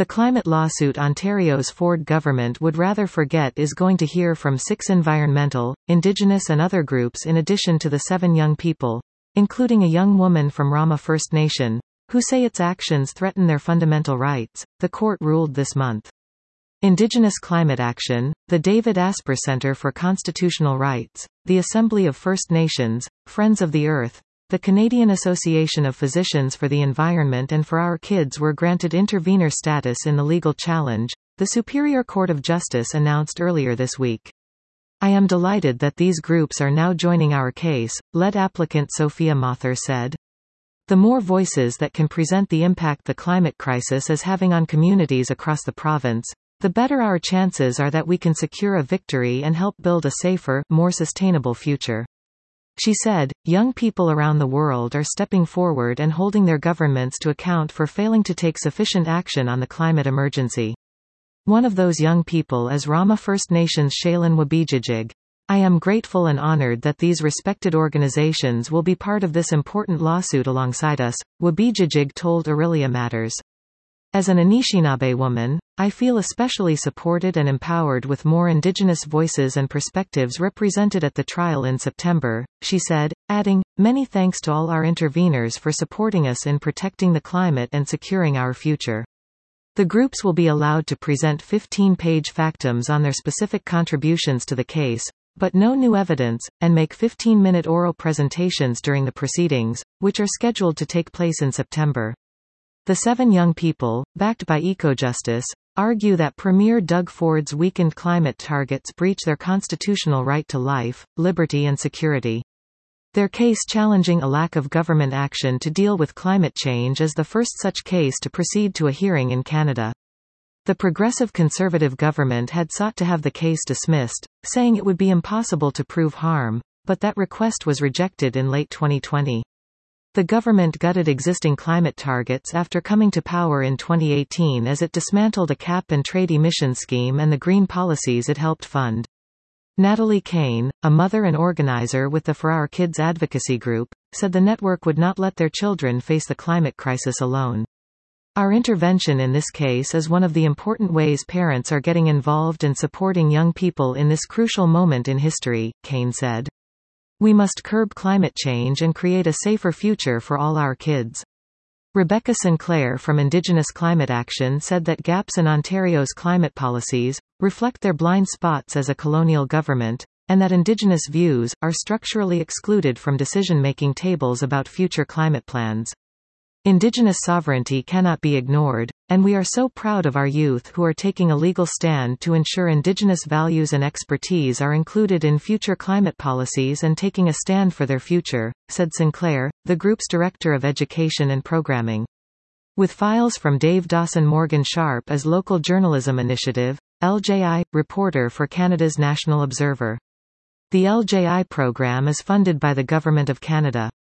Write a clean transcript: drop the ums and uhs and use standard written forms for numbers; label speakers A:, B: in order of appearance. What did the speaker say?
A: The climate lawsuit Ontario's Ford government would rather forget is going to hear from 6 environmental, Indigenous and other groups in addition to the 7 young people, including a young woman from Rama First Nation, who say its actions threaten their fundamental rights, the court ruled this month. Indigenous Climate Action, the David Asper Centre for Constitutional Rights, the Assembly of First Nations, Friends of the Earth, the Canadian Association of Physicians for the Environment and For Our Kids were granted intervenor status in the legal challenge, the Superior Court of Justice announced earlier this week. I am delighted that these groups are now joining our case, lead applicant Sophia Mather said. The more voices that can present the impact the climate crisis is having on communities across the province, the better our chances are that we can secure a victory and help build a safer, more sustainable future. She said, young people around the world are stepping forward and holding their governments to account for failing to take sufficient action on the climate emergency. One of those young people is Rama First Nations Shaylin Wabijijig. I am grateful and honored that these respected organizations will be part of this important lawsuit alongside us, Wabijijig told Aurelia Matters. As an Anishinaabe woman, I feel especially supported and empowered with more Indigenous voices and perspectives represented at the trial in September, she said, adding, many thanks to all our interveners for supporting us in protecting the climate and securing our future. The groups will be allowed to present 15-page factums on their specific contributions to the case, but no new evidence, and make 15-minute oral presentations during the proceedings, which are scheduled to take place in September. The 7 young people, backed by EcoJustice, argue that Premier Doug Ford's weakened climate targets breach their constitutional right to life, liberty and security. Their case challenging a lack of government action to deal with climate change is the first such case to proceed to a hearing in Canada. The Progressive Conservative government had sought to have the case dismissed, saying it would be impossible to prove harm, but that request was rejected in late 2020. The government gutted existing climate targets after coming to power in 2018 as it dismantled a cap-and-trade emissions scheme and the green policies it helped fund. Natalie Kane, a mother and organizer with the For Our Kids advocacy group, said the network would not let their children face the climate crisis alone. Our intervention in this case is one of the important ways parents are getting involved and supporting young people in this crucial moment in history, Kane said. We must curb climate change and create a safer future for all our kids. Rebecca Sinclair from Indigenous Climate Action said that gaps in Ontario's climate policies reflect their blind spots as a colonial government, and that Indigenous views are structurally excluded from decision-making tables about future climate plans. Indigenous sovereignty cannot be ignored, and we are so proud of our youth who are taking a legal stand to ensure Indigenous values and expertise are included in future climate policies and taking a stand for their future, said Sinclair, the group's Director of Education and Programming. With files from Dave Dawson Morgan Sharp as Local Journalism Initiative, LJI, reporter for Canada's National Observer. The LJI program is funded by the Government of Canada.